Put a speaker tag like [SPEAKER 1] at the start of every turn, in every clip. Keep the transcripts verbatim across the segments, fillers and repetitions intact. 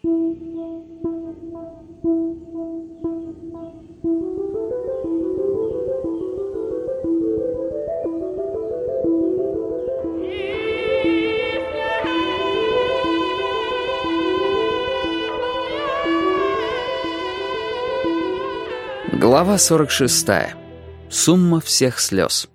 [SPEAKER 1] Глава сорок шестая. Сумма всех слез.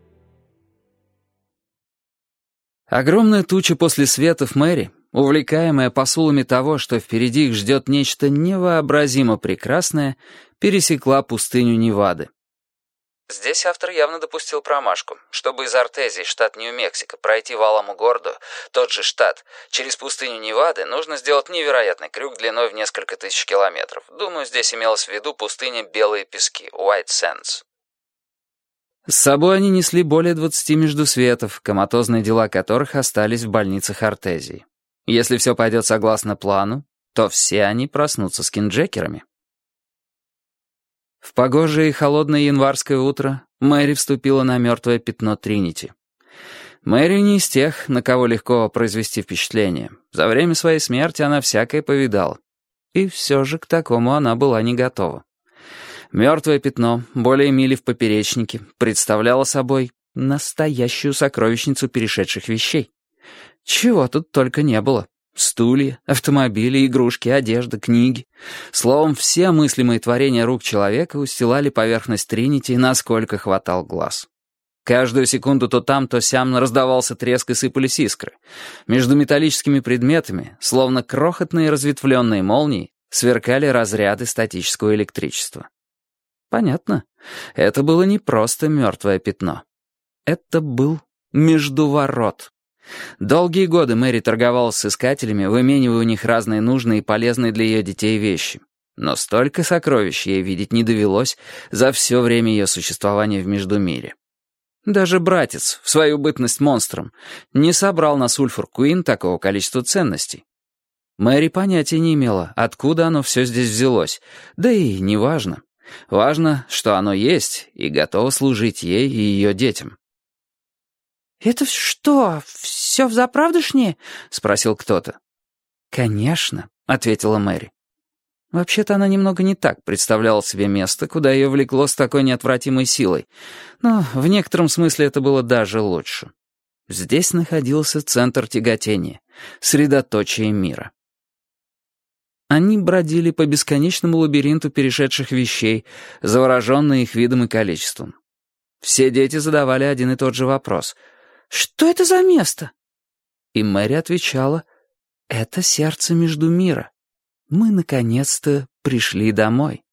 [SPEAKER 1] Огромная туча после светов Мэри, увлекаемая посулами того, что впереди их ждет нечто невообразимо прекрасное, пересекла пустыню Невады. Здесь автор явно допустил промашку. Чтобы из Ортези, штат Нью-Мексико, пройти в Аламогордо, тот же штат, через пустыню Невады, нужно сделать невероятный крюк длиной в несколько тысяч километров. Думаю, здесь имелось в виду пустыня Белые пески, White Sands. С собой они несли более двадцати междусветов, коматозные дела которых остались в больницах Ортезии. Если все пойдет согласно плану, то все они проснутся скинджекерами. В погожее и холодное январское утро Мэри вступила на мертвое пятно Тринити. Мэри не из тех, на кого легко произвести впечатление. За время своей смерти она всякое повидала. И все же к такому она была не готова. Мертвое пятно, более мили в поперечнике, представляло собой настоящую сокровищницу перешедших вещей. Чего тут только не было. Стулья, автомобили, игрушки, одежда, книги. Словом, все мыслимые творения рук человека устилали поверхность Тринити, насколько хватал глаз. Каждую секунду то там, то сям раздавался треск и сыпались искры. Между металлическими предметами, словно крохотные разветвленные молнии, сверкали разряды статического электричества. Понятно, это было не просто мертвое пятно. Это был междуворот. Долгие годы Мэри торговалась с искателями, выменивая у них разные нужные и полезные для ее детей вещи. Но столько сокровищ ей видеть не довелось за все время ее существования в Междумире. Даже братец, в свою бытность монстром, не собрал на Сульфур-Куин такого количества ценностей. Мэри понятия не имела, откуда оно все здесь взялось, да и не важно. Важно, что оно есть и готово служить ей и ее детям.
[SPEAKER 2] «Это что, все взаправдышнее?» — спросил кто-то.
[SPEAKER 1] «Конечно», — ответила Мэри. Вообще-то она немного не так представляла себе место, куда ее влекло с такой неотвратимой силой, но в некотором смысле это было даже лучше. Здесь находился центр тяготения, средоточие мира. Они бродили по бесконечному лабиринту перешедших вещей, завороженные их видом и количеством. Все дети задавали один и тот же вопрос —
[SPEAKER 2] «Что это за место?»
[SPEAKER 1] И Мэри отвечала, «Это сердце Междумира. Мы, наконец-то, пришли домой».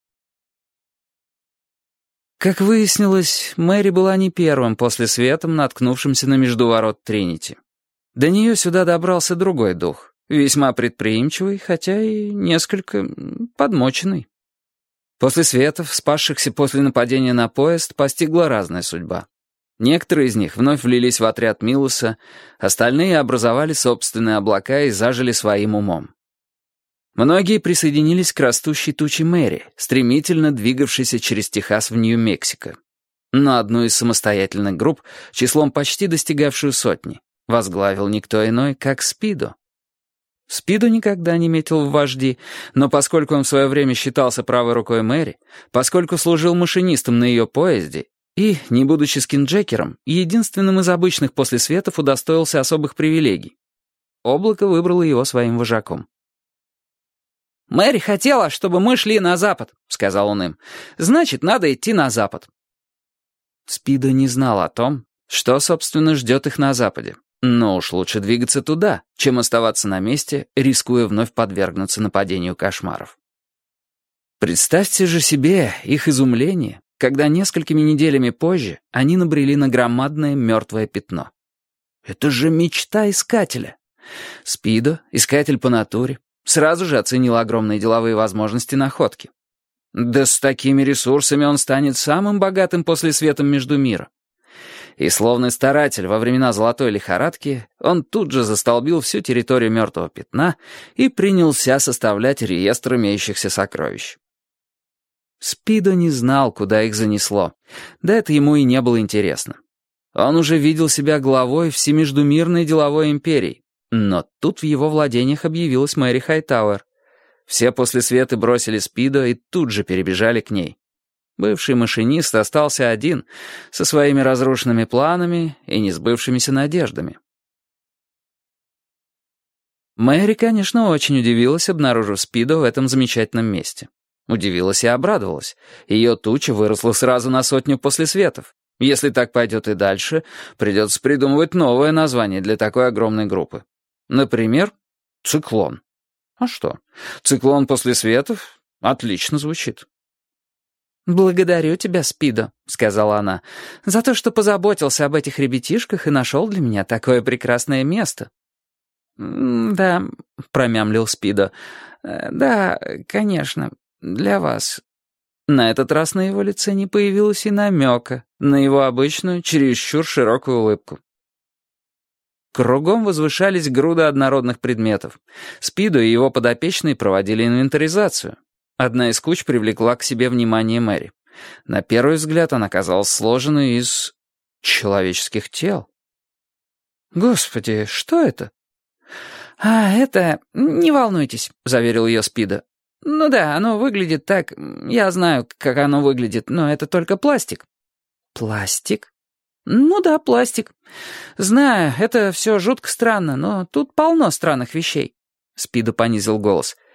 [SPEAKER 1] Как выяснилось, Мэри была не первым после светом, наткнувшимся на междуворот Тринити. До нее сюда добрался другой дух, весьма предприимчивый, хотя и несколько подмоченный. После светов, спасшихся после нападения на поезд, постигла разная судьба. Некоторые из них вновь влились в отряд Милоса, остальные образовали собственные облака и зажили своим умом. Многие присоединились к растущей туче Мэри, стремительно двигавшейся через Техас в Нью-Мексико. Но одну из самостоятельных групп, числом почти достигавшую сотни, возглавил никто иной, как Спидо. Спидо никогда не метил в вожди, но поскольку он в свое время считался правой рукой Мэри, поскольку служил машинистом на ее поезде, и, не будучи скинджекером, единственным из обычных после светов удостоился особых привилегий. Облако выбрало его своим вожаком.
[SPEAKER 2] «Мэри хотела, чтобы мы шли на запад», — сказал он им. «Значит, надо идти на запад».
[SPEAKER 1] Спидо не знал о том, что, собственно, ждет их на западе. Но уж лучше двигаться туда, чем оставаться на месте, рискуя вновь подвергнуться нападению кошмаров. Представьте же себе их изумление, когда несколькими неделями позже они набрели на громадное мертвое пятно. Это же мечта искателя. Спидо, искатель по натуре, сразу же оценил огромные деловые возможности находки. Да с такими ресурсами он станет самым богатым после светом Междумира. И словно старатель во времена золотой лихорадки, он тут же застолбил всю территорию мертвого пятна и принялся составлять реестр имеющихся сокровищ. Спидо не знал, куда их занесло. Да это ему и не было интересно. Он уже видел себя главой всемеждумирной деловой империи. Но тут в его владениях объявилась Мэри Хайтауэр. Все после Светы бросили Спидо и тут же перебежали к ней. Бывший машинист остался один, со своими разрушенными планами и несбывшимися надеждами. Мэри, конечно, очень удивилась, обнаружив Спидо в этом замечательном месте. Удивилась и обрадовалась. Ее туча выросла сразу на сотню после Светов. Если так пойдет и дальше, придется придумывать новое название для такой огромной группы. Например, «Циклон». А что? «Циклон после Светов» отлично звучит.
[SPEAKER 2] «Благодарю тебя, Спидо», — сказала она, «за то, что позаботился об этих ребятишках и нашел для меня такое прекрасное место». «Да», — промямлил Спидо, «да, конечно, для вас». На этот раз на его лице не появилось и намека на его обычную, чересчур широкую улыбку. Кругом возвышались груды однородных предметов. Спидо и его подопечные проводили инвентаризацию. Одна из куч привлекла к себе внимание Мэри. На первый взгляд она казалась сложенной из человеческих тел. «Господи, что это?» «А, это... Не волнуйтесь», — заверил ее Спидо. «Ну да, оно выглядит так... Я знаю, как оно выглядит, но это только пластик». «Пластик?» «Ну да, пластик. Знаю, это все жутко странно, но тут полно странных вещей». Спидо понизил голос.